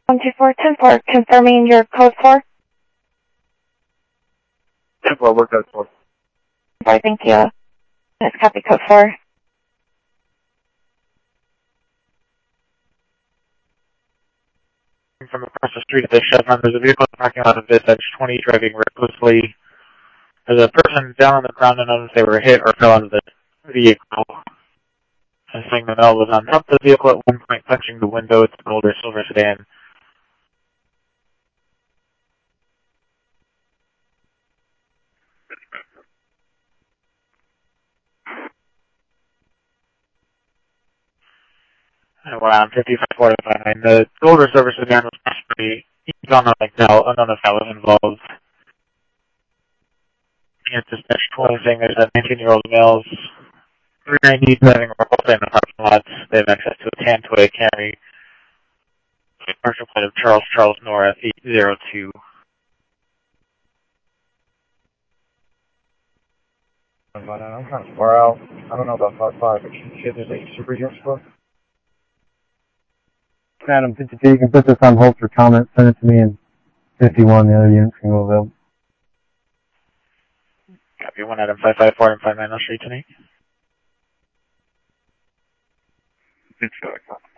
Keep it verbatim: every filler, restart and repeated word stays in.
one two four, ten four, confirming your code four. ten four, we're code four. Sorry, thank you. Let's copy code four. From across the street at the Chevron, there's a vehicle in the parking lot of this edge twenty driving recklessly. There's a person down on the ground and unknown if they were hit or fell out of the vehicle. I think the male was on top of the vehicle at one point, punching the window. It's an older silver sedan. And we're on fifty-five forty-five. The older silver sedan was possibly, he's on the like now, unknown if that was involved. It's just dash twenty saying there's a nineteen-year-old male, three ninety driving a role in the parking lot. They have access to a tan toy Camry. Commercial plate of Charles Charles Nora eight zero two. I'm kind of far out. I don't know about five five, but can you see if there's a super unit score? Adam, fifty-two, you can put this on hold for comment, send it to me, and fifty-one, the other units can go available. Copy one item five five four and five nine Street tonight. It's